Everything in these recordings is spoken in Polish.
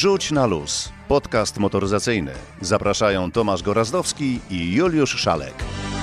Wrzuć na luz. Podcast motoryzacyjny. Zapraszają Tomasz Gorazdowski i Juliusz Szalek.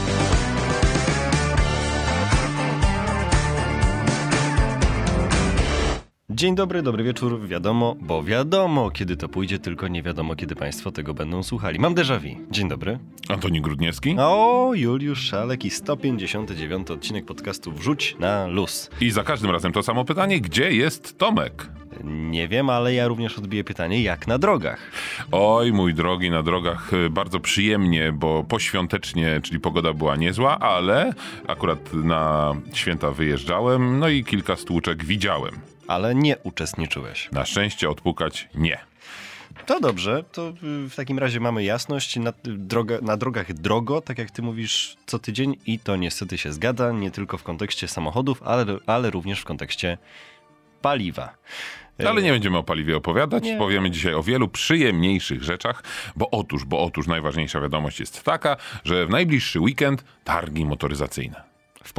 Dzień dobry, dobry wieczór, wiadomo kiedy to pójdzie, tylko nie wiadomo kiedy Państwo tego będą słuchali. Mam déjà vu. Dzień dobry. Antoni Grudniewski. O, Juliusz Szalek i 159 odcinek podcastu Wrzuć na luz. I za każdym razem to samo pytanie, gdzie jest Tomek? Nie wiem, ale ja również odbiję pytanie, jak na drogach? Oj, mój drogi, na drogach bardzo przyjemnie, bo poświątecznie, czyli pogoda była niezła, ale akurat na święta wyjeżdżałem, no i kilka stłuczek widziałem. Ale nie uczestniczyłeś. Na szczęście odpukać nie. To dobrze, to w takim razie mamy jasność. Na drogach drogo, tak jak ty mówisz co tydzień i to niestety się zgadza, nie tylko w kontekście samochodów, ale również w kontekście paliwa. Ale nie będziemy o paliwie opowiadać, Nie. Powiemy dzisiaj o wielu przyjemniejszych rzeczach, bo otóż najważniejsza wiadomość jest taka, że w najbliższy weekend targi motoryzacyjne.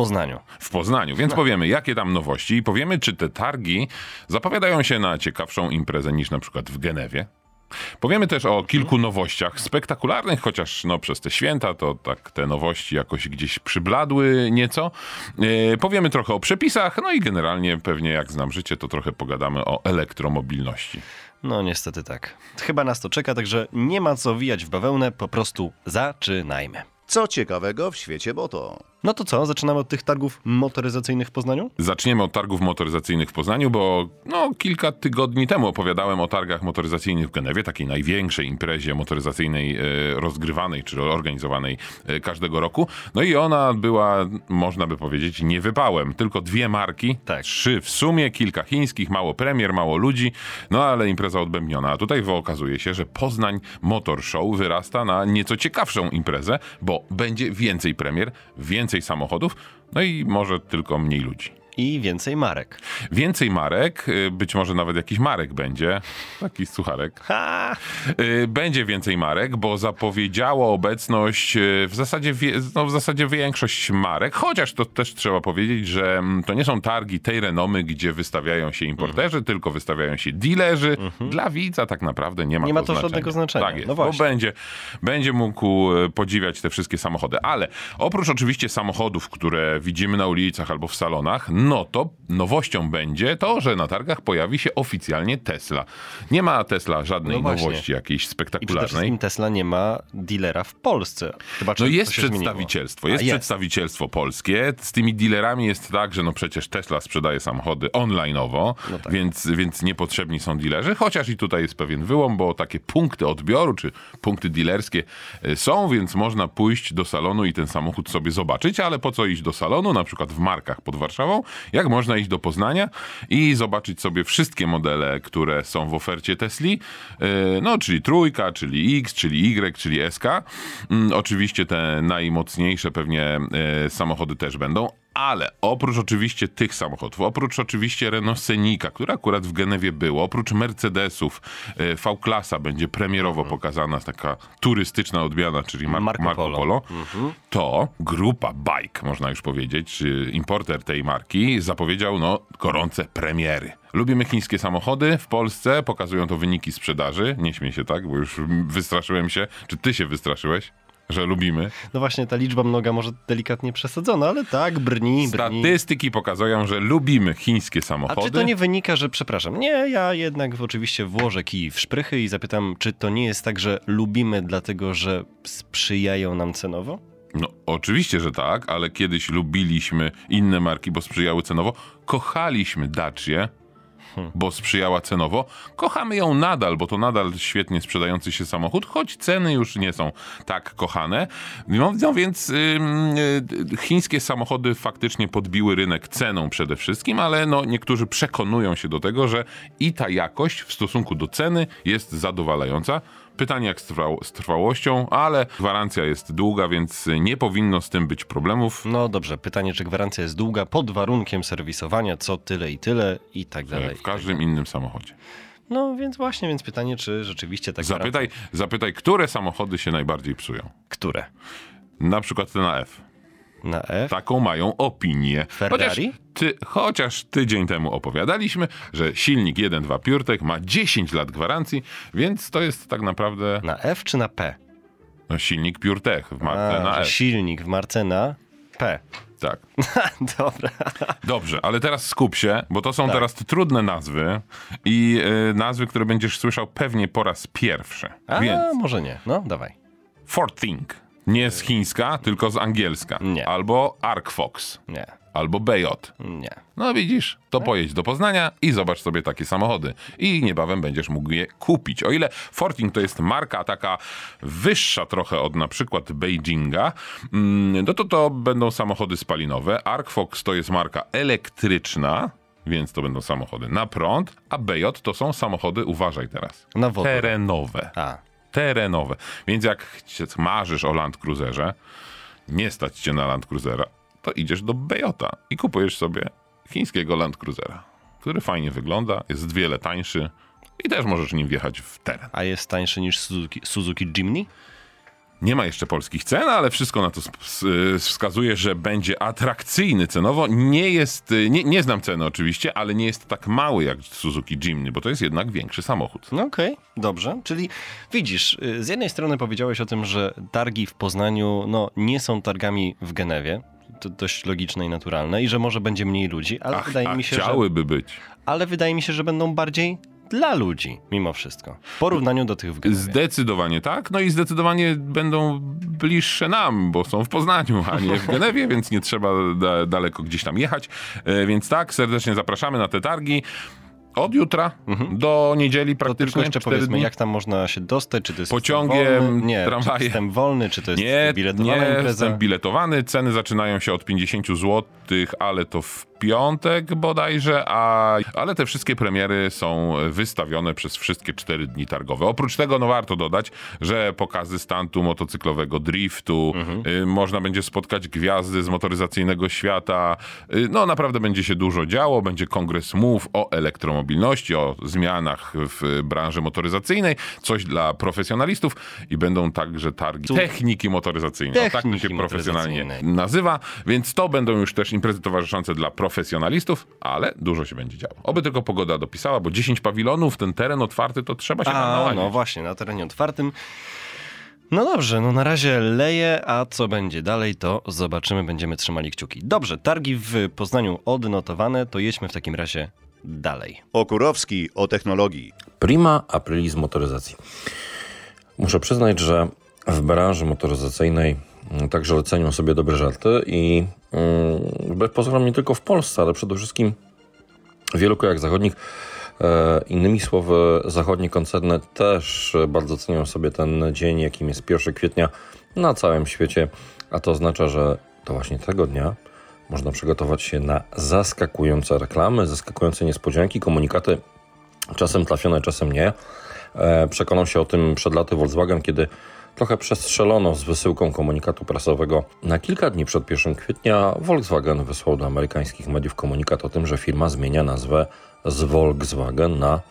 W Poznaniu, Więc powiemy, jakie tam nowości i powiemy, czy te targi zapowiadają się na ciekawszą imprezę niż na przykład w Genewie. Powiemy też o kilku nowościach spektakularnych, chociaż przez te święta to tak te nowości jakoś gdzieś przybladły nieco. Powiemy trochę o przepisach, no i generalnie pewnie jak znam życie, to trochę pogadamy o elektromobilności. No niestety tak. Chyba nas to czeka, także nie ma co wijać w bawełnę, po prostu zaczynajmy. Co ciekawego w świecie moto? No to co, zaczynamy od tych targów motoryzacyjnych w Poznaniu? Zaczniemy od targów motoryzacyjnych w Poznaniu, bo kilka tygodni temu opowiadałem o targach motoryzacyjnych w Genewie, takiej największej imprezie motoryzacyjnej rozgrywanej czy organizowanej każdego roku. No i ona była, można by powiedzieć, niewypałem. Tylko 2 marki, Tak. 3 w sumie, kilka chińskich, mało premier, mało ludzi, ale impreza odbębniona. A tutaj okazuje się, że Poznań Motor Show wyrasta na nieco ciekawszą imprezę, bo będzie więcej premier, więcej samochodów, no i może tylko mniej ludzi. I więcej marek. Więcej marek, być może nawet jakiś Marek będzie, taki sucharek. Ha! Będzie więcej marek, bo zapowiedziało obecność w zasadzie większość marek, chociaż to też trzeba powiedzieć, że to nie są targi tej renomy, gdzie wystawiają się importerzy, tylko wystawiają się dealerzy. Dla widza tak naprawdę nie ma to żadnego znaczenia. Tak jest, No bo właśnie. będzie mógł podziwiać te wszystkie samochody, ale oprócz oczywiście samochodów, które widzimy na ulicach albo w salonach, no to nowością będzie to, że na targach pojawi się oficjalnie Tesla. Nie ma Tesla żadnej nowości jakiejś I przede spektakularnej. wszystkim Tesla nie ma dealera w Polsce. Chyba, Jest przedstawicielstwo. Jest przedstawicielstwo polskie. Z tymi dealerami jest tak, że przecież Tesla sprzedaje samochody online'owo, tak. więc niepotrzebni są dealerzy, chociaż i tutaj jest pewien wyłom, bo takie punkty odbioru czy punkty dealerskie są, więc można pójść do salonu i ten samochód sobie zobaczyć, ale po co iść do salonu, na przykład w Markach pod Warszawą, jak można iść do Poznania i zobaczyć sobie wszystkie modele, które są w ofercie Tesli, czyli trójka, czyli X, czyli Y, czyli SK. Oczywiście te najmocniejsze pewnie samochody też będą, ale oprócz oczywiście tych samochodów, oprócz oczywiście Renault Scenica, który akurat w Genewie było, oprócz Mercedesów, V-klasa będzie premierowo pokazana, taka turystyczna odmiana, czyli Marco Polo. To grupa Bike, można już powiedzieć, czy importer tej marki, zapowiedział gorące premiery. Lubimy chińskie samochody w Polsce, pokazują to wyniki sprzedaży. Nie śmiej się tak, bo już wystraszyłem się. Czy ty się wystraszyłeś, że lubimy? No właśnie, ta liczba mnoga może delikatnie przesadzona, ale tak, brni. Statystyki pokazują, że lubimy chińskie samochody. A czy to nie wynika, że, przepraszam, ja jednak oczywiście włożę kij w szprychy i zapytam, czy to nie jest tak, że lubimy dlatego, że sprzyjają nam cenowo? Oczywiście, że tak, ale kiedyś lubiliśmy inne marki, bo sprzyjały cenowo. Kochaliśmy Dacię, bo sprzyjała cenowo. Kochamy ją nadal, bo to nadal świetnie sprzedający się samochód, choć ceny już nie są tak kochane. Więc chińskie samochody faktycznie podbiły rynek ceną przede wszystkim, ale niektórzy przekonują się do tego, że i ta jakość w stosunku do ceny jest zadowalająca. Pytanie jak z trwałością, ale gwarancja jest długa, więc nie powinno z tym być problemów. No dobrze, pytanie, czy gwarancja jest długa pod warunkiem serwisowania, co tyle i tak dalej. Jak w każdym innym samochodzie. No więc pytanie, czy rzeczywiście tak gwarancja... Zapytaj, które samochody się najbardziej psują. Które? Na przykład ten AF. Na F? Taką mają opinię. Ferrari? Chociaż tydzień temu opowiadaliśmy, że silnik 1.2 PureTech ma 10 lat gwarancji, więc to jest tak naprawdę Na F czy na P? silnik PureTech w marce na że F. silnik w marce na P. Tak. Dobra. Dobrze, ale teraz skup się, bo to są teraz trudne nazwy i nazwy, które będziesz słyszał pewnie po raz pierwszy. Więc Może nie. No, dawaj. ForThink. Nie z chińska, tylko z angielska. Nie. Albo ArcFox. Nie. Albo Bejot. Nie. No widzisz, to pojedź do Poznania i zobacz sobie takie samochody. I niebawem będziesz mógł je kupić. O ile ForThink to jest marka taka wyższa trochę od na przykład Beijinga, no to będą samochody spalinowe. ArcFox to jest marka elektryczna, więc to będą samochody na prąd, a Bejot to są samochody, uważaj teraz, Na wodór. terenowe. Terenowe. Więc jak marzysz o Land Cruiserze, nie stać cię na Land Cruisera, to idziesz do Bejota i kupujesz sobie chińskiego Land Cruisera, który fajnie wygląda, jest wiele tańszy i też możesz nim wjechać w teren. A jest tańszy niż Suzuki Jimny? Nie ma jeszcze polskich cen, ale wszystko na to wskazuje, że będzie atrakcyjny cenowo. Nie znam ceny oczywiście, ale nie jest tak mały jak Suzuki Jimny, bo to jest jednak większy samochód. No okej, dobrze. Czyli widzisz, z jednej strony powiedziałeś o tym, że targi w Poznaniu nie są targami w Genewie. To dość logiczne i naturalne i że może będzie mniej ludzi, ale wydaje mi się, chciałyby być. Ale wydaje mi się, że będą bardziej dla ludzi, mimo wszystko. W porównaniu do tych w Genewie. Zdecydowanie tak, no i zdecydowanie będą bliższe nam, bo są w Poznaniu, a nie w Genewie, więc nie trzeba daleko gdzieś tam jechać. Więc tak, serdecznie zapraszamy na te targi. Od jutra do niedzieli praktycznie. To tylko jeszcze 4 powiedzmy, dni. jak tam można się dostać, czy to jest Pociągiem, wolny? Nie, tramwajem. czy system wolny, czy to jest biletowana nie, impreza? jestem biletowany. Ceny zaczynają się od 50 zł, ale to w piątek bodajże, ale te wszystkie premiery są wystawione przez wszystkie 4 dni targowe. Oprócz tego warto dodać, że pokazy stuntu motocyklowego, driftu, można będzie spotkać gwiazdy z motoryzacyjnego świata. Naprawdę będzie się dużo działo, będzie kongres mów o elektromobilności, o zmianach w branży motoryzacyjnej, coś dla profesjonalistów i będą także targi techniki motoryzacyjnej. Tak to się profesjonalnie nazywa, więc to będą już też imprezy towarzyszące dla profesjonalistów, ale dużo się będzie działo. Oby tylko pogoda dopisała, bo 10 pawilonów, ten teren otwarty, to trzeba się nałazić. No właśnie, na terenie otwartym. No dobrze, na razie leje, a co będzie dalej, to zobaczymy, będziemy trzymali kciuki. Dobrze, targi w Poznaniu odnotowane, to jedźmy w takim razie dalej. Okurowski o technologii. Prima aprilis motoryzacji. Muszę przyznać, że w branży motoryzacyjnej także cenią sobie dobre żarty i wbrew pozorom nie tylko w Polsce, ale przede wszystkim w wielu krajach zachodnich. Innymi słowy, zachodnie koncerny też bardzo cenią sobie ten dzień, jakim jest 1 kwietnia na całym świecie, a to oznacza, że to właśnie tego dnia można przygotować się na zaskakujące reklamy, zaskakujące niespodzianki, komunikaty, czasem trafione, czasem nie. Przekonał się o tym przed laty Volkswagen, kiedy trochę przestrzelono z wysyłką komunikatu prasowego. Na kilka dni przed 1 kwietnia Volkswagen wysłał do amerykańskich mediów komunikat o tym, że firma zmienia nazwę z Volkswagen na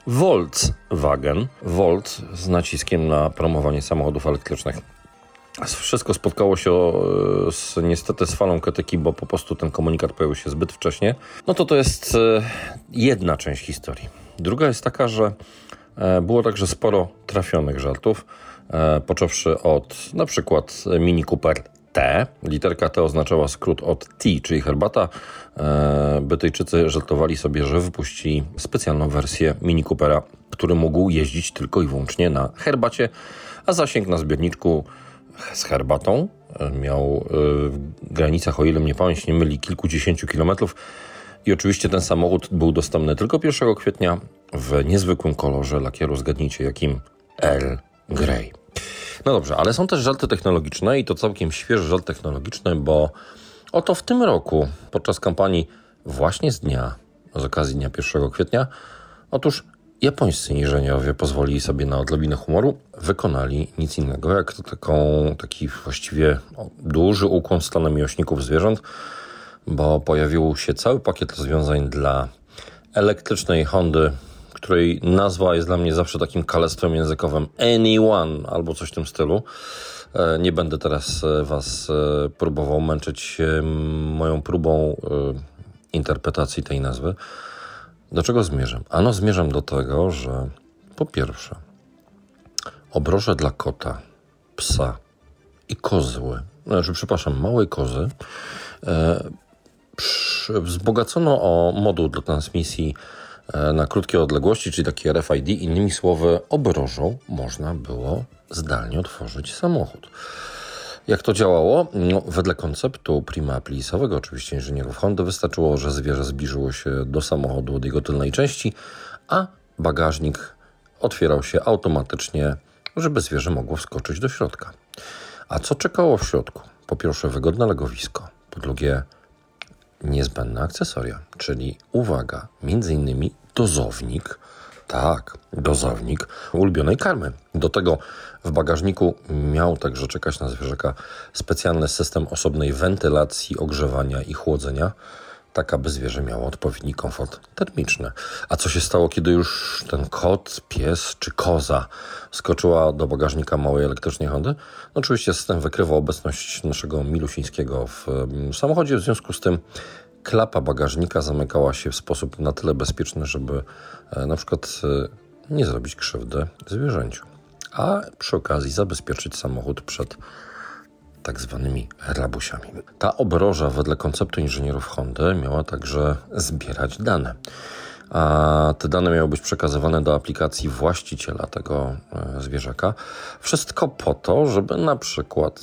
Volkswagen. Volt z naciskiem na promowanie samochodów elektrycznych. Wszystko spotkało się niestety z falą krytyki, bo po prostu ten komunikat pojawił się zbyt wcześnie. To jest jedna część historii. Druga jest taka, że było także sporo trafionych żartów, począwszy od na przykład Mini Cooper T. Literka T oznaczała skrót od tea, czyli herbata. Brytyjczycy żartowali sobie, że wypuścili specjalną wersję Mini Coopera, który mógł jeździć tylko i wyłącznie na herbacie, a zasięg na zbiorniczku z herbatą miał w granicach, o ile mnie pamięć nie myli, kilkudziesięciu kilometrów. I oczywiście ten samochód był dostępny tylko 1 kwietnia w niezwykłym kolorze lakieru, zgadnijcie jakim, Earl Grey. No dobrze, ale są też żarty technologiczne i to całkiem świeży żart technologiczny, bo oto w tym roku podczas kampanii właśnie z okazji dnia 1 kwietnia, otóż japońscy inżynierowie pozwolili sobie na odrobinę humoru, wykonali nic innego jak taki właściwie duży ukłon w stronę miłośników zwierząt, bo pojawił się cały pakiet rozwiązań dla elektrycznej Hondy, której nazwa jest dla mnie zawsze takim kalectwem językowym, Anyone albo coś w tym stylu. Nie będę teraz was próbował męczyć moją próbą interpretacji tej nazwy. Do czego zmierzam? Ano zmierzam do tego, że po pierwsze obroże dla kota, psa i małej kozy wzbogacono o moduł do transmisji na krótkie odległości, czyli taki RFID. Innymi słowy, obrożą można było zdalnie otworzyć samochód. Jak to działało? No, wedle konceptu prima aprilsowego, oczywiście inżynierów Hondy, wystarczyło, że zwierzę zbliżyło się do samochodu od jego tylnej części, a bagażnik otwierał się automatycznie, żeby zwierzę mogło wskoczyć do środka. A co czekało w środku? Po pierwsze wygodne legowisko, po drugie niezbędne akcesoria, czyli uwaga, między innymi dozownik, dozownik ulubionej karmy. Do tego w bagażniku miał także czekać na zwierzaka specjalny system osobnej wentylacji, ogrzewania i chłodzenia, tak aby zwierzę miało odpowiedni komfort termiczny. A co się stało, kiedy już ten kot, pies czy koza skoczyła do bagażnika małej elektrycznej Hondy? No oczywiście system wykrywał obecność naszego Milusińskiego w samochodzie, w związku z tym klapa bagażnika zamykała się w sposób na tyle bezpieczny, żeby na przykład nie zrobić krzywdy zwierzęciu, a przy okazji zabezpieczyć samochód przed tak zwanymi rabusiami. Ta obroża wedle konceptu inżynierów Hondy miała także zbierać dane. A te dane miały być przekazywane do aplikacji właściciela tego zwierzaka. Wszystko po to, żeby na przykład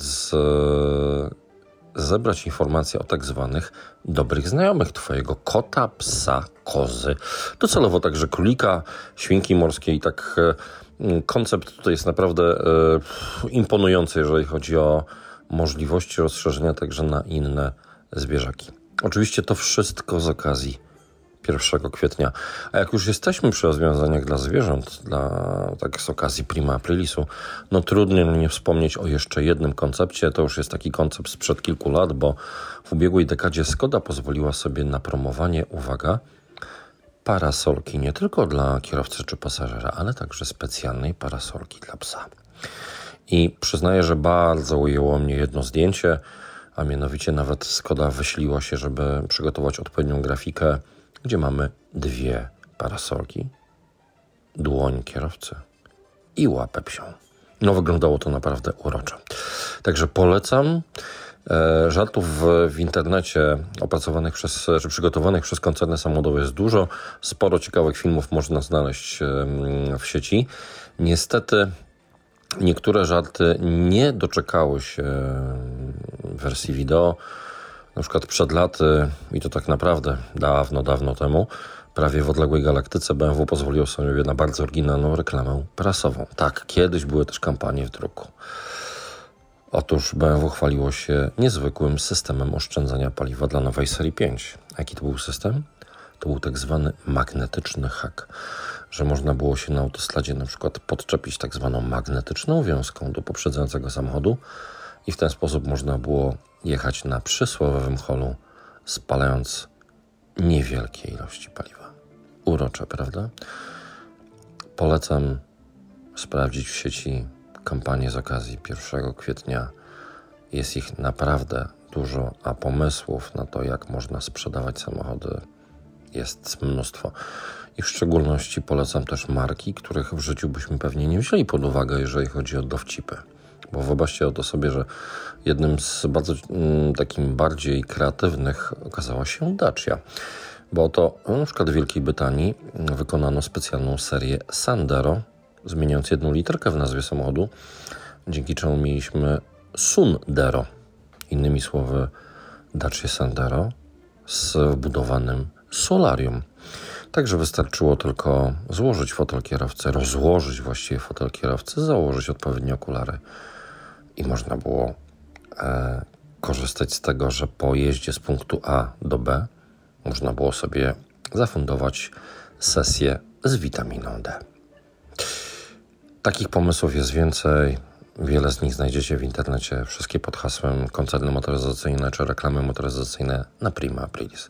zebrać informacje o tak zwanych dobrych znajomych twojego kota, psa, kozy. Docelowo także królika, świnki morskie i tak koncept tutaj jest naprawdę imponujący, jeżeli chodzi o możliwości rozszerzenia także na inne zwierzaki. Oczywiście to wszystko z okazji 1 kwietnia. A jak już jesteśmy przy rozwiązaniach dla zwierząt, tak z okazji Prima Aprilisu, no trudno mi nie wspomnieć o jeszcze jednym koncepcie. To już jest taki koncept sprzed kilku lat, bo w ubiegłej dekadzie Skoda pozwoliła sobie na promowanie, uwaga, parasolki nie tylko dla kierowcy czy pasażera, ale także specjalnej parasolki dla psa. I przyznaję, że bardzo ujęło mnie jedno zdjęcie, a mianowicie nawet Skoda wysiliła się, żeby przygotować odpowiednią grafikę, gdzie mamy 2 parasolki, dłoń kierowcy i łapę psią. No wyglądało to naprawdę uroczo. Także polecam. Żartów w internecie opracowanych czy przygotowanych przez koncerny samochodowe jest dużo. Sporo ciekawych filmów można znaleźć w sieci. Niestety niektóre żarty nie doczekały się wersji wideo. Na przykład przed laty, i to tak naprawdę dawno temu, prawie w odległej galaktyce BMW pozwoliło sobie na bardzo oryginalną reklamę prasową. Tak, kiedyś były też kampanie w druku. Otóż BMW chwaliło się niezwykłym systemem oszczędzania paliwa dla nowej serii 5. A jaki to był system? To był tak zwany magnetyczny hak, że można było się na autostradzie na przykład podczepić tak zwaną magnetyczną wiązką do poprzedzającego samochodu i w ten sposób można było jechać na przysłowiowym holu, spalając niewielkie ilości paliwa. Urocze, prawda? Polecam sprawdzić w sieci kampanię z okazji 1 kwietnia. Jest ich naprawdę dużo, a pomysłów na to, jak można sprzedawać samochody, jest mnóstwo. I w szczególności polecam też marki, których w życiu byśmy pewnie nie wzięli pod uwagę, jeżeli chodzi o dowcipy. Bo wyobraźcie o to sobie, że jednym z bardzo takim bardziej kreatywnych okazała się Dacia. Bo oto na przykład w Wielkiej Brytanii wykonano specjalną serię Sandero, zmieniając 1 literkę w nazwie samochodu, dzięki czemu mieliśmy Sundero. Innymi słowy Dacia Sandero z wbudowanym solarium. Także wystarczyło tylko złożyć fotel kierowcy, rozłożyć właściwie fotel kierowcy, założyć odpowiednie okulary i można było korzystać z tego, że po jeździe z punktu A do B można było sobie zafundować sesję z witaminą D. Takich pomysłów jest więcej. Wiele z nich znajdziecie w internecie. Wszystkie pod hasłem koncerny motoryzacyjne czy reklamy motoryzacyjne na Prima Aprilis.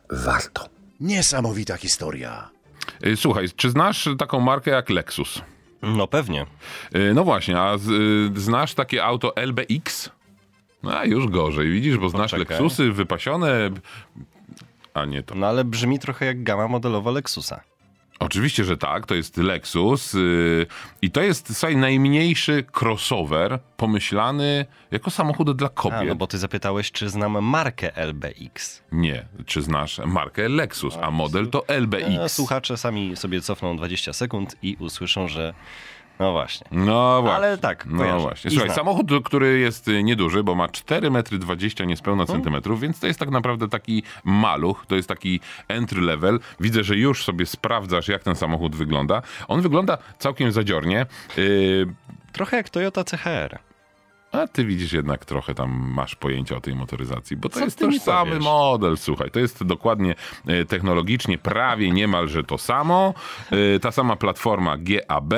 Warto. Niesamowita historia. Słuchaj, czy znasz taką markę jak Lexus? No pewnie. No właśnie, a znasz takie auto LBX? A już gorzej, widzisz, bo znasz Poczekaj. Lexusy wypasione, a nie to. No ale brzmi trochę jak gama modelowa Lexusa. Oczywiście, że tak, to jest Lexus i to jest, słuchaj, najmniejszy crossover pomyślany jako samochód dla kobiet. No bo ty zapytałeś, czy znam markę LBX. Nie, czy znasz markę Lexus, a model to LBX. Słuchacze sami sobie cofną 20 sekund i usłyszą, że no właśnie. No właśnie. Ale tak, No kojarzę. właśnie. I Słuchaj, znam. samochód, który jest nieduży, bo ma 4,20 m niespełna centymetrów, więc to jest tak naprawdę taki maluch, to jest taki entry level. Widzę, że już sobie sprawdzasz, jak ten samochód wygląda. On wygląda całkiem zadziornie. Trochę jak Toyota CHR. A ty widzisz, jednak trochę tam masz pojęcia o tej motoryzacji, bo to Co jest ty mi tożsamy powiesz? model, słuchaj. To jest dokładnie technologicznie prawie niemalże to samo. Ta sama platforma GAB.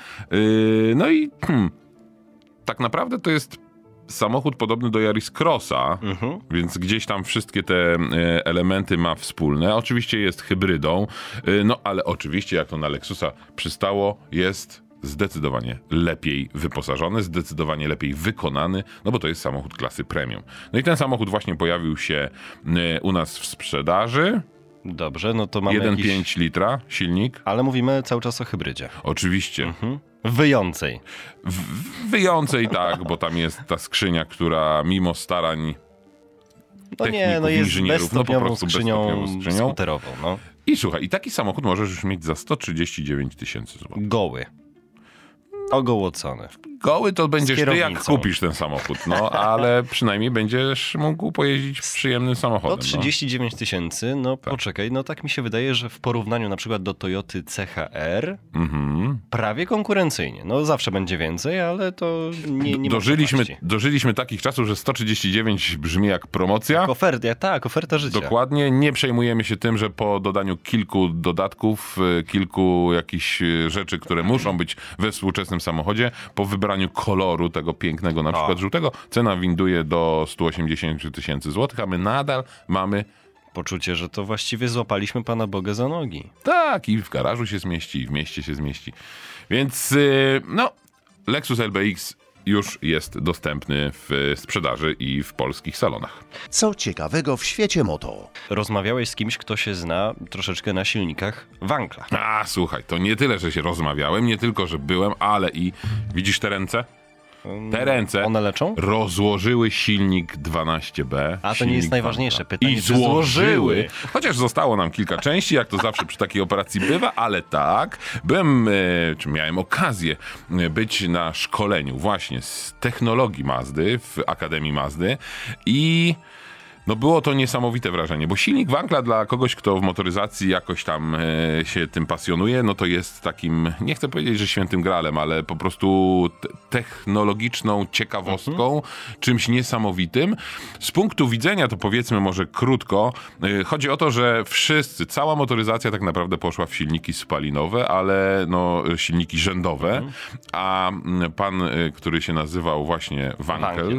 No i tak naprawdę to jest samochód podobny do Yaris Crossa, więc gdzieś tam wszystkie te elementy ma wspólne. Oczywiście jest hybrydą, no ale oczywiście, jak to na Lexusa przystało, jest zdecydowanie lepiej wyposażony, zdecydowanie lepiej wykonany, no bo to jest samochód klasy premium. No i ten samochód właśnie pojawił się u nas w sprzedaży. Dobrze, no to mamy 1,5 litra silnik. Ale mówimy cały czas o hybrydzie. Oczywiście. Wyjącej. Wyjącej tak, bo tam jest ta skrzynia, która mimo starań No nie, techników, no jest inżynierów, no po bezstopniową prostu skrzynią bezstopniową skrzynią. skuterową. No. I słuchaj, i taki samochód możesz już mieć za 139 000 złotych. Goły. Ogołocony. Goły to będziesz ty, jak kierownicą. kupisz ten samochód, no ale przynajmniej będziesz mógł pojeździć przyjemnym samochodem. To 39 000, no poczekaj, no tak mi się wydaje, że w porównaniu na przykład do Toyoty CHR prawie konkurencyjnie. No zawsze będzie więcej, ale to nie ma przepaści. Dożyliśmy takich czasów, że 139 brzmi jak promocja. Oferta życia. Dokładnie, nie przejmujemy się tym, że po dodaniu kilku dodatków, kilku jakichś rzeczy, które muszą być we współczesnym samochodzie, po wybraniu koloru tego pięknego, na przykład żółtego, cena winduje do 180 000 złotych, a my nadal mamy Poczucie, że to właściwie złapaliśmy Pana Boga za nogi. tak, i w garażu się zmieści, i w mieście się zmieści. Więc no, Lexus LBX już jest dostępny w sprzedaży i w polskich salonach. Co ciekawego w świecie moto? Rozmawiałeś z kimś, kto się zna troszeczkę na silnikach Wankla. A, słuchaj, to nie tyle, że się rozmawiałem, nie tylko, że byłem, ale i widzisz te ręce? Te ręce One leczą? rozłożyły silnik 12B. A to silnik nie jest najważniejsze. Wankla. Pytanie, I czy złożyły. Chociaż zostało nam kilka części, jak to zawsze przy takiej operacji bywa, ale tak, byłem, czy miałem okazję być na szkoleniu właśnie z technologii Mazdy w Akademii Mazdy i no było to niesamowite wrażenie, bo silnik Wankla dla kogoś, kto w motoryzacji jakoś tam się tym pasjonuje, no to jest takim, nie chcę powiedzieć, że świętym gralem, ale po prostu technologiczną ciekawostką, czymś niesamowitym. Z punktu widzenia, to powiedzmy może krótko, chodzi o to, że cała motoryzacja tak naprawdę poszła w silniki spalinowe, ale no silniki rzędowe, a pan, który się nazywał właśnie Wankel,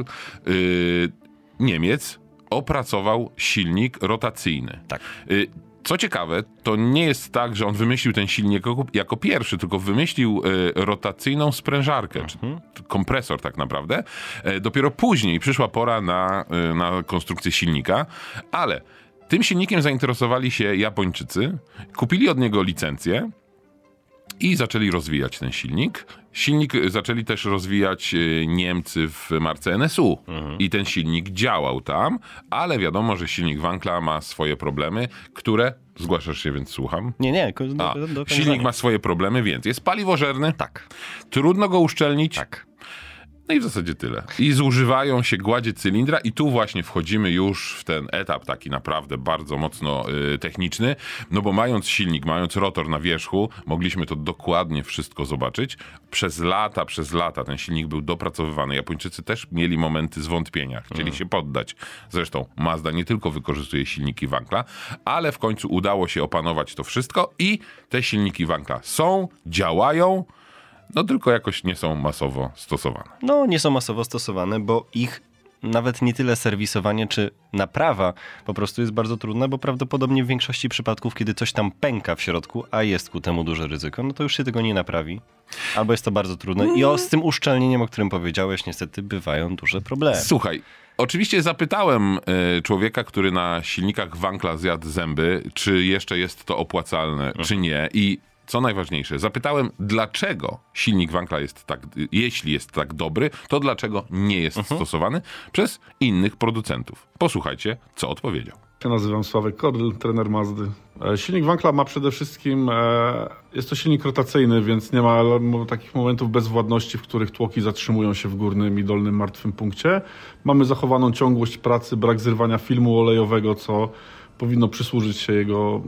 Niemiec, opracował silnik rotacyjny. Tak. Co ciekawe, to nie jest tak, że on wymyślił ten silnik jako pierwszy, tylko wymyślił rotacyjną sprężarkę, czy kompresor tak naprawdę. Dopiero później przyszła pora na konstrukcję silnika, ale tym silnikiem zainteresowali się Japończycy, kupili od niego licencję i zaczęli rozwijać ten silnik. Silnik zaczęli też rozwijać Niemcy w marce NSU i ten silnik działał tam, ale wiadomo, że silnik Wankla ma swoje problemy, które... Zgłaszasz się, więc słucham. Nie. Silnik ma swoje problemy, więc jest paliwożerny, Tak. trudno go uszczelnić. Tak. No i w zasadzie tyle. I zużywają się gładzie cylindra i tu właśnie wchodzimy już w ten etap taki naprawdę bardzo mocno techniczny, no bo mając silnik, mając rotor na wierzchu, mogliśmy to dokładnie wszystko zobaczyć. Przez lata ten silnik był dopracowywany. Japończycy też mieli momenty zwątpienia, chcieli się poddać. Zresztą Mazda nie tylko wykorzystuje silniki Wankla, ale w końcu udało się opanować to wszystko i te silniki Wankla są, działają, no tylko jakoś nie są masowo stosowane. No, nie są masowo stosowane, bo ich nawet nie tyle serwisowanie czy naprawa po prostu jest bardzo trudna, bo prawdopodobnie w większości przypadków, kiedy coś tam pęka w środku, a jest ku temu duże ryzyko, no to już się tego nie naprawi. Albo jest to bardzo trudne. I z tym uszczelnieniem, o którym powiedziałeś, niestety bywają duże problemy. Słuchaj, oczywiście zapytałem człowieka, który na silnikach Wankla zjadł zęby, czy jeszcze jest to opłacalne, czy nie. I co najważniejsze, zapytałem, dlaczego silnik Wankla jest tak, jeśli jest tak dobry, to dlaczego nie jest stosowany przez innych producentów. Posłuchajcie, co odpowiedział. Ja nazywam Sławek Kodl, trener Mazdy. Silnik Wankla ma przede wszystkim, jest to silnik rotacyjny, więc nie ma takich momentów bezwładności, w których tłoki zatrzymują się w górnym i dolnym martwym punkcie. Mamy zachowaną ciągłość pracy, brak zrywania filmu olejowego, co powinno przysłużyć się jego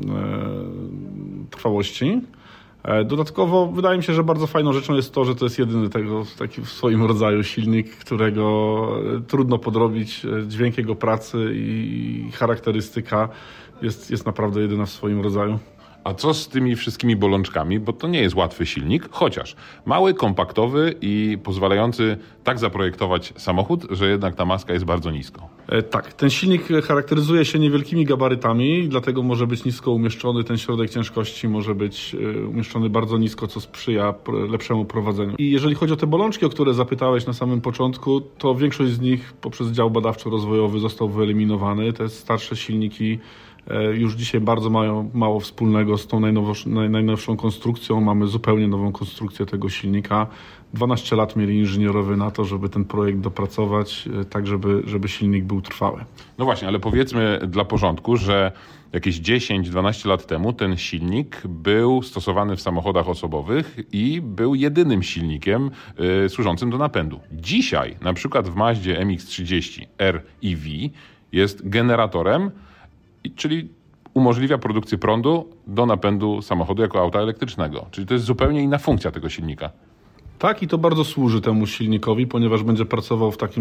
trwałości. Dodatkowo wydaje mi się, że bardzo fajną rzeczą jest to, że to jest jedyny taki w swoim rodzaju silnik, którego trudno podrobić. Dźwięk jego pracy i charakterystyka jest naprawdę jedyna w swoim rodzaju. A co z tymi wszystkimi bolączkami? Bo to nie jest łatwy silnik, chociaż mały, kompaktowy i pozwalający tak zaprojektować samochód, że jednak ta maska jest bardzo nisko. Tak, ten silnik charakteryzuje się niewielkimi gabarytami, dlatego może być nisko umieszczony. Ten środek ciężkości może być umieszczony bardzo nisko, co sprzyja lepszemu prowadzeniu. I jeżeli chodzi o te bolączki, o które zapytałeś na samym początku, to większość z nich poprzez dział badawczo-rozwojowy został wyeliminowany. Te starsze silniki już dzisiaj bardzo mają mało wspólnego z tą najnowszą konstrukcją. Mamy zupełnie nową konstrukcję tego silnika. 12 lat mieli inżynierowie na to, żeby ten projekt dopracować tak, żeby silnik był trwały. No właśnie, ale powiedzmy dla porządku, że jakieś 10-12 lat temu ten silnik był stosowany w samochodach osobowych i był jedynym silnikiem służącym do napędu. Dzisiaj, na przykład w Mazdzie MX-30 R EV jest generatorem, czyli umożliwia produkcję prądu do napędu samochodu jako auta elektrycznego. Czyli to jest zupełnie inna funkcja tego silnika. Tak, i to bardzo służy temu silnikowi, ponieważ będzie pracował w takim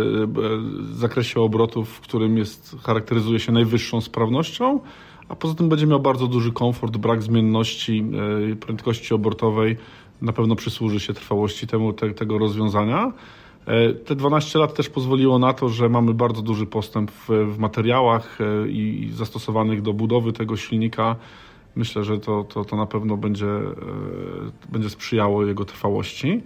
zakresie obrotów, w którym charakteryzuje się najwyższą sprawnością, a poza tym będzie miał bardzo duży komfort, brak zmienności prędkości obrotowej. Na pewno przysłuży się trwałości tego rozwiązania. Te 12 lat też pozwoliło na to, że mamy bardzo duży postęp w materiałach i zastosowanych do budowy tego silnika. Myślę, że to na pewno będzie sprzyjało jego trwałości.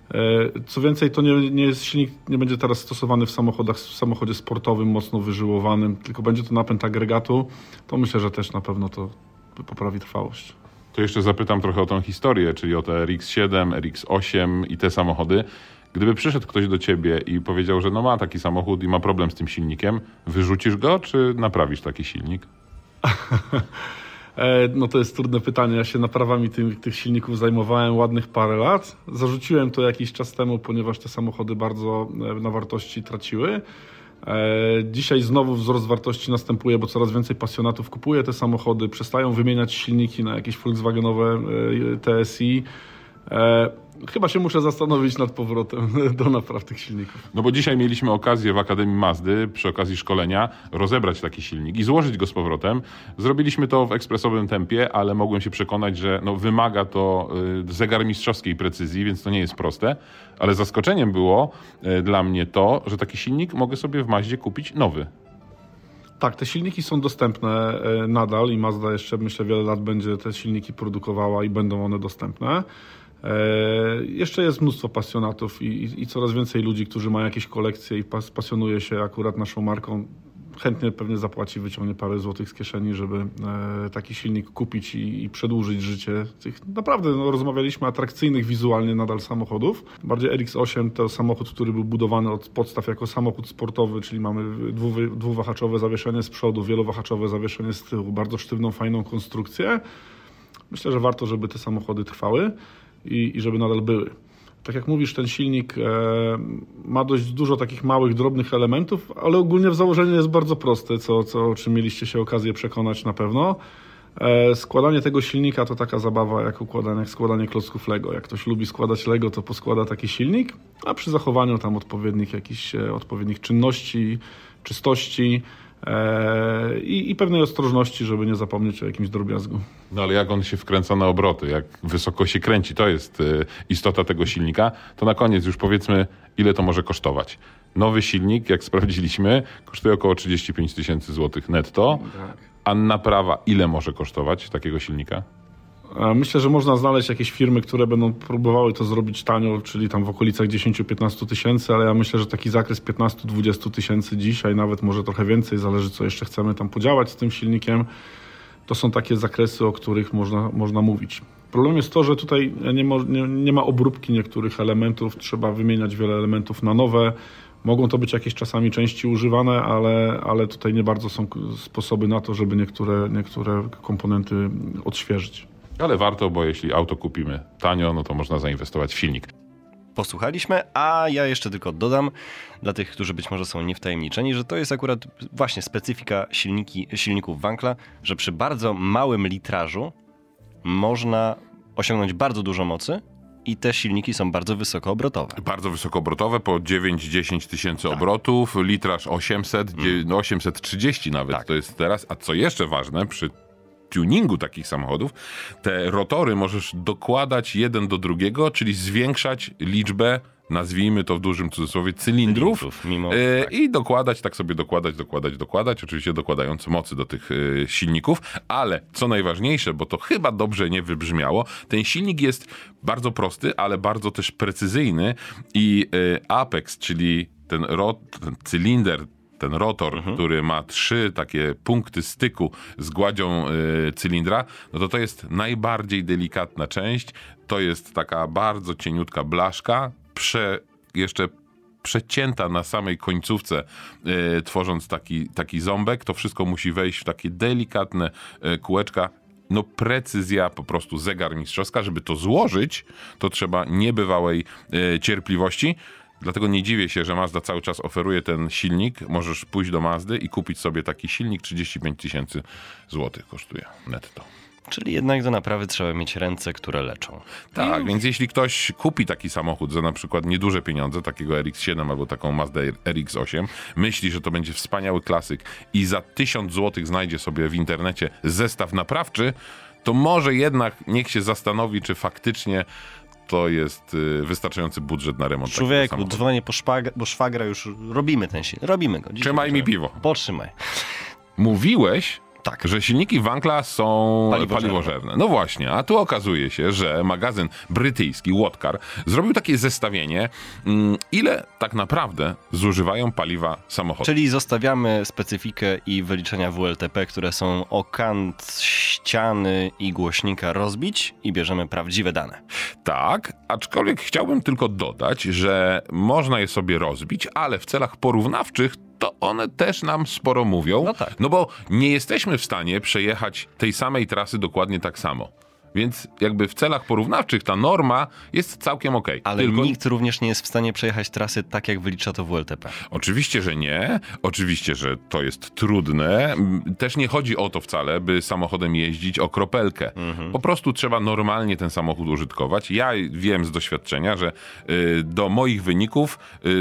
Co więcej, to nie jest silnik, nie będzie teraz stosowany w samochodzie sportowym, mocno wyżyłowanym, tylko będzie to napęd agregatu. To myślę, że też na pewno to poprawi trwałość. To jeszcze zapytam trochę o tą historię, czyli o te RX-7, RX-8 i te samochody. Gdyby przyszedł ktoś do ciebie i powiedział, że ma taki samochód i ma problem z tym silnikiem, wyrzucisz go, czy naprawisz taki silnik? No to jest trudne pytanie. Ja się naprawami tych silników zajmowałem ładnych parę lat. Zarzuciłem to jakiś czas temu, ponieważ te samochody bardzo na wartości traciły. Dzisiaj znowu wzrost wartości następuje, bo coraz więcej pasjonatów kupuje te samochody, przestają wymieniać silniki na jakieś Volkswagenowe TSI. Chyba się muszę zastanowić nad powrotem do napraw tych silników. No bo dzisiaj mieliśmy okazję w Akademii Mazdy przy okazji szkolenia rozebrać taki silnik i złożyć go z powrotem. Zrobiliśmy to w ekspresowym tempie, ale mogłem się przekonać, że wymaga to zegarmistrzowskiej precyzji, więc to nie jest proste. Ale zaskoczeniem było dla mnie to, że taki silnik mogę sobie w Mazdzie kupić nowy. Tak, te silniki są dostępne nadal i Mazda jeszcze, myślę, wiele lat będzie te silniki produkowała i będą one dostępne. Jeszcze jest mnóstwo pasjonatów i coraz więcej ludzi, którzy mają jakieś kolekcje i pasjonuje się akurat naszą marką, chętnie pewnie zapłaci, wyciągnie parę złotych z kieszeni, żeby taki silnik kupić i przedłużyć życie tych naprawdę, rozmawialiśmy, atrakcyjnych wizualnie nadal samochodów. Bardziej RX-8 to samochód, który był budowany od podstaw jako samochód sportowy, czyli mamy dwuwahaczowe zawieszenie z przodu, wielowahaczowe zawieszenie z tyłu, bardzo sztywną, fajną konstrukcję. Myślę, że warto, żeby te samochody trwały i żeby nadal były. Tak jak mówisz, ten silnik ma dość dużo takich małych, drobnych elementów, ale ogólnie w założeniu jest bardzo prosty, o czym mieliście się okazję przekonać na pewno. Składanie tego silnika to taka zabawa jak składanie klocków Lego. Jak ktoś lubi składać Lego, to poskłada taki silnik, a przy zachowaniu tam odpowiednich czynności, czystości, i pewnej ostrożności, żeby nie zapomnieć o jakimś drobiazgu. No ale jak on się wkręca na obroty, jak wysoko się kręci, to jest istota tego silnika, to na koniec już powiedzmy, ile to może kosztować. Nowy silnik, jak sprawdziliśmy, kosztuje około 35 000 złotych netto, a naprawa ile może kosztować takiego silnika? Myślę, że można znaleźć jakieś firmy, które będą próbowały to zrobić tanio, czyli tam w okolicach 10-15 tysięcy, ale ja myślę, że taki zakres 15-20 tysięcy dzisiaj, nawet może trochę więcej, zależy co jeszcze chcemy tam podziałać z tym silnikiem, to są takie zakresy, o których można mówić. Problem jest to, że tutaj nie ma obróbki niektórych elementów, trzeba wymieniać wiele elementów na nowe. Mogą to być jakieś czasami części używane, ale tutaj nie bardzo są sposoby na to, żeby niektóre komponenty odświeżyć. Ale warto, bo jeśli auto kupimy tanio, no to można zainwestować w silnik. Posłuchaliśmy, a ja jeszcze tylko dodam dla tych, którzy być może są niewtajemniczeni, że to jest akurat właśnie specyfika silników Wankla, że przy bardzo małym litrażu można osiągnąć bardzo dużo mocy i te silniki są bardzo wysokoobrotowe. Bardzo wysokoobrotowe, po 9-10 tysięcy obrotów, litraż 800, 830 nawet to jest teraz. A co jeszcze ważne, przy tuningu takich samochodów, te rotory możesz dokładać jeden do drugiego, czyli zwiększać liczbę, nazwijmy to w dużym cudzysłowie, cylindrów i dokładać, tak sobie dokładać, oczywiście dokładając mocy do tych silników, ale co najważniejsze, bo to chyba dobrze nie wybrzmiało, ten silnik jest bardzo prosty, ale bardzo też precyzyjny i apex, czyli ten cylinder, ten rotor, który ma 3 takie punkty styku z gładzią cylindra, no to jest najbardziej delikatna część. To jest taka bardzo cieniutka blaszka, jeszcze przecięta na samej końcówce, tworząc taki ząbek. To wszystko musi wejść w takie delikatne kółeczka. No precyzja, po prostu zegar mistrzowska. Żeby to złożyć, to trzeba niebywałej cierpliwości. Dlatego nie dziwię się, że Mazda cały czas oferuje ten silnik. Możesz pójść do Mazdy i kupić sobie taki silnik. 35 000 złotych kosztuje netto. Czyli jednak do naprawy trzeba mieć ręce, które leczą. Tak, więc jeśli ktoś kupi taki samochód za na przykład nieduże pieniądze, takiego RX-7 albo taką Mazda RX-8, myśli, że to będzie wspaniały klasyk i za 1000 złotych znajdzie sobie w internecie zestaw naprawczy, to może jednak niech się zastanowi, czy faktycznie to jest wystarczający budżet na remont takiego samochodu. Człowieku, dzwonię po szwagra, już robimy ten silnik. Robimy go. Trzymaj mi piwo. Potrzymaj. Mówiłeś, że silniki Wankla są paliwożerne. No właśnie, a tu okazuje się, że magazyn brytyjski What-Car zrobił takie zestawienie, ile tak naprawdę zużywają paliwa samochody. Czyli zostawiamy specyfikę i wyliczenia WLTP, które są o kant ściany i głośnika rozbić i bierzemy prawdziwe dane. Tak, aczkolwiek chciałbym tylko dodać, że można je sobie rozbić, ale w celach porównawczych to one też nam sporo mówią. No tak. No bo nie jesteśmy w stanie przejechać tej samej trasy dokładnie tak samo. Więc jakby w celach porównawczych ta norma jest całkiem okej. Ale nikt również nie jest w stanie przejechać trasy tak, jak wylicza to WLTP. Oczywiście, że nie. Oczywiście, że to jest trudne. Też nie chodzi o to wcale, by samochodem jeździć o kropelkę. Po prostu trzeba normalnie ten samochód użytkować. Ja wiem z doświadczenia, że do moich wyników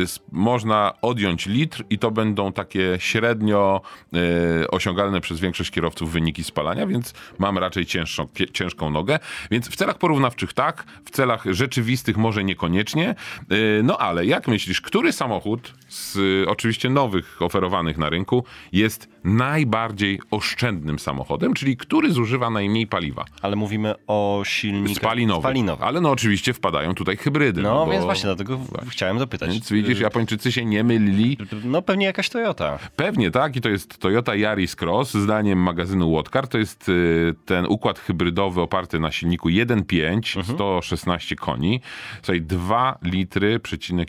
można odjąć litr i to będą takie średnio osiągalne przez większość kierowców wyniki spalania, więc mam raczej ciężką nogę. Więc w celach porównawczych tak, w celach rzeczywistych może niekoniecznie. No ale jak myślisz, który samochód z oczywiście nowych oferowanych na rynku jest najbardziej oszczędnym samochodem, czyli który zużywa najmniej paliwa? Ale mówimy o silnikach spalinowych. Ale no oczywiście wpadają tutaj hybrydy. No więc właśnie dlatego chciałem dopytać. Więc widzisz, Japończycy się nie mylili. No pewnie jakaś Toyota. Pewnie tak i to jest Toyota Yaris Cross. Zdaniem magazynu What-Car to jest ten układ hybrydowy oparty na silniku 1.5, 116 koni. Słuchaj, 2 litry,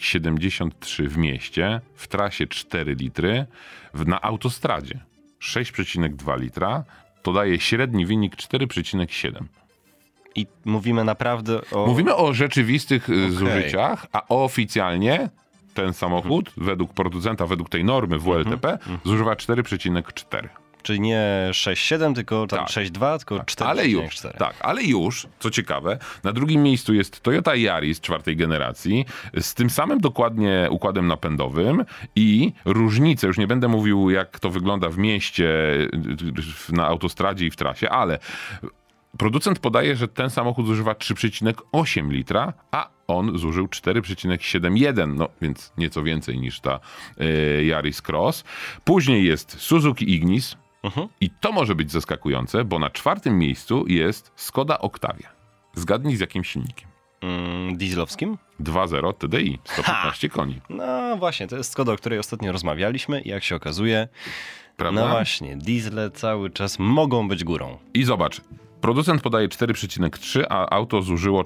73 w mieście, w trasie 4 litry, na autostradzie 6,2 litra, to daje średni wynik 4,7. I mówimy naprawdę o... Mówimy o rzeczywistych zużyciach, a oficjalnie ten samochód według producenta, według tej normy WLTP zużywa 4,4. Czyli nie 6,7, tylko tam Tak. 6,2, tylko 4,4. Ale już, co ciekawe, na drugim miejscu jest Toyota Yaris 4. generacji z tym samym dokładnie układem napędowym i różnice, już nie będę mówił jak to wygląda w mieście, na autostradzie i w trasie, ale producent podaje, że ten samochód zużywa 3,8 litra, a on zużył 4,71, no więc nieco więcej niż ta Yaris Cross. Później jest Suzuki Ignis i to może być zaskakujące, bo na 4. miejscu jest Skoda Octavia. Zgadnij z jakim silnikiem? Dieslowskim? 2.0 TDI, 115 koni. No właśnie, to jest Skoda, o której ostatnio rozmawialiśmy i jak się okazuje, Prawda? no właśnie, diesle cały czas mogą być górą. I zobacz, producent podaje 4,3, a auto zużyło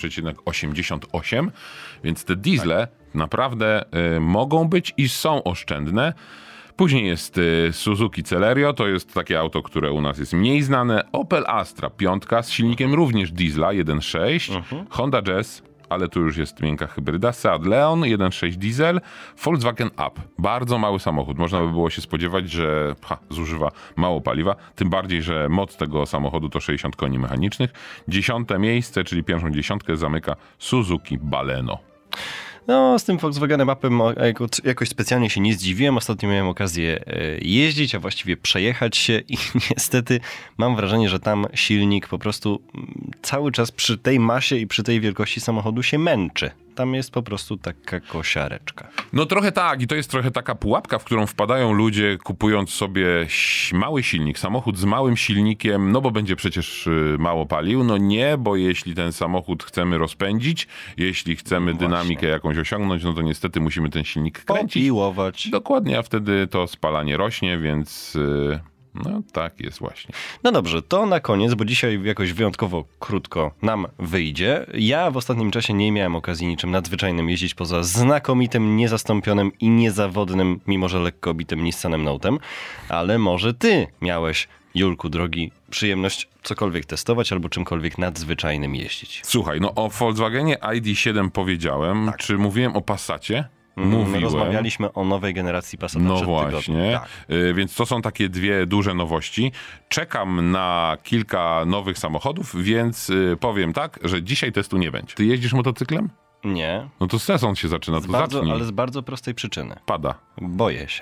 4,88, więc te diesle naprawdę mogą być i są oszczędne. Później jest Suzuki Celerio, to jest takie auto, które u nas jest mniej znane. Opel Astra 5 z silnikiem również diesla 1.6, Honda Jazz, ale tu już jest miękka hybryda, Seat Leon 1.6 diesel, Volkswagen Up. Bardzo mały samochód. Można by było się spodziewać, że zużywa mało paliwa, tym bardziej, że moc tego samochodu to 60 koni mechanicznych. 10. miejsce, czyli pierwszą dziesiątkę zamyka Suzuki Baleno. No, z tym Volkswagenem Upem jakoś specjalnie się nie zdziwiłem. Ostatnio miałem okazję jeździć, a właściwie przejechać się i niestety mam wrażenie, że tam silnik po prostu cały czas przy tej masie i przy tej wielkości samochodu się męczy. Tam jest po prostu taka kosiareczka. No trochę tak i to jest trochę taka pułapka, w którą wpadają ludzie kupując sobie mały silnik, samochód z małym silnikiem, no bo będzie przecież mało palił. No nie, bo jeśli ten samochód chcemy rozpędzić, jeśli chcemy dynamikę jakąś osiągnąć, no to niestety musimy ten silnik kręcić. Popiłować. Dokładnie, a wtedy to spalanie rośnie, więc no tak jest właśnie. No dobrze, to na koniec, bo dzisiaj jakoś wyjątkowo krótko nam wyjdzie. Ja w ostatnim czasie nie miałem okazji niczym nadzwyczajnym jeździć poza znakomitym, niezastąpionym i niezawodnym, mimo że lekko obitym Nissanem Note'em, ale może ty miałeś, Julku drogi, przyjemność cokolwiek testować albo czymkolwiek nadzwyczajnym jeździć. Słuchaj, no o Volkswagenie ID.7 powiedziałem, Tak. czy mówiłem o Passacie? My rozmawialiśmy o nowej generacji Passata No przed właśnie, tygodniem. Tak. Więc to są takie dwie duże nowości. Czekam na kilka nowych samochodów, więc powiem tak, że dzisiaj testu nie będzie. Ty jeździsz motocyklem? Nie, No to sezon się zaczyna, to zacznij. ale z bardzo prostej przyczyny. Pada. Boję się.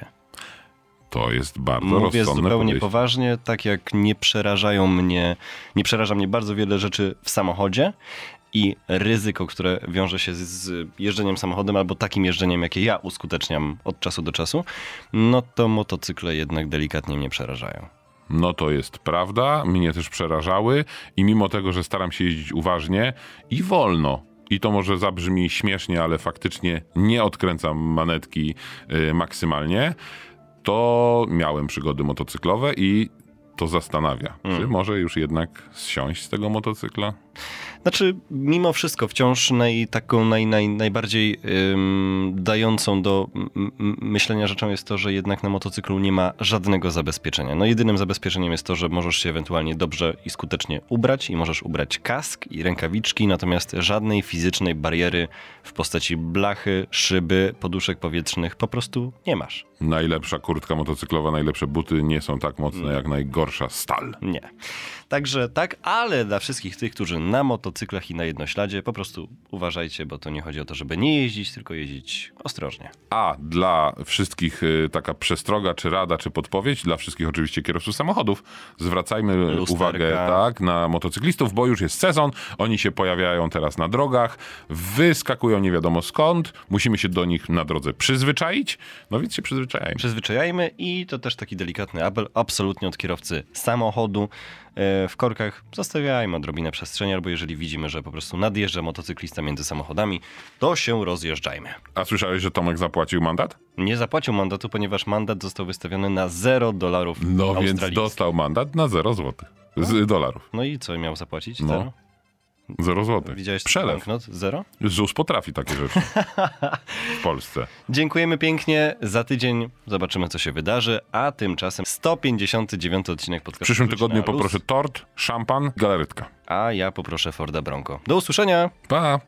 To jest bardzo Mówię rozsądne zupełnie podejście. poważnie, tak jak nie przeraża mnie bardzo wiele rzeczy w samochodzie i ryzyko, które wiąże się z jeżdżeniem samochodem albo takim jeżdżeniem, jakie ja uskuteczniam od czasu do czasu, no to motocykle jednak delikatnie mnie przerażają. No to jest prawda, mnie też przerażały i mimo tego, że staram się jeździć uważnie i wolno, i to może zabrzmi śmiesznie, ale faktycznie nie odkręcam manetki maksymalnie, to miałem przygody motocyklowe i to zastanawia. Czy może już jednak zsiąść z tego motocykla? Znaczy, mimo wszystko wciąż najbardziej dającą do myślenia rzeczą jest to, że jednak na motocyklu nie ma żadnego zabezpieczenia. No jedynym zabezpieczeniem jest to, że możesz się ewentualnie dobrze i skutecznie ubrać i możesz ubrać kask i rękawiczki, natomiast żadnej fizycznej bariery w postaci blachy, szyby, poduszek powietrznych po prostu nie masz. Najlepsza kurtka motocyklowa, najlepsze buty nie są tak mocne jak najgorsza stal. Nie. Także tak, ale dla wszystkich tych, którzy na motocyklach i na jednośladzie, po prostu uważajcie, bo to nie chodzi o to, żeby nie jeździć, tylko jeździć ostrożnie. A dla wszystkich taka przestroga, czy rada, czy podpowiedź, dla wszystkich oczywiście kierowców samochodów, zwracajmy Lusterka. uwagę na motocyklistów, bo już jest sezon, oni się pojawiają teraz na drogach, wyskakują nie wiadomo skąd, musimy się do nich na drodze przyzwyczaić, no więc się przyzwyczajajmy. Przyzwyczajajmy i to też taki delikatny apel absolutnie od kierowcy samochodu. W korkach zostawiajmy odrobinę przestrzeni, albo jeżeli widzimy, że po prostu nadjeżdża motocyklista między samochodami, to się rozjeżdżajmy. A słyszałeś, że Tomek zapłacił mandat? Nie zapłacił mandatu, ponieważ mandat został wystawiony na $0 No więc australijskich. dostał mandat na 0 złotych. Z dolarów. No i co miał zapłacić? No. Zero? 0 złotych. Widziałeś Przelew. banknot? Zero? ZUS potrafi takie rzeczy w Polsce. Dziękujemy pięknie. Za tydzień zobaczymy, co się wydarzy, a tymczasem 159 odcinek W podcastu. przyszłym Wróć na tygodniu luz. poproszę tort, szampan, galaretka. A ja poproszę Forda Bronco. Do usłyszenia! Pa!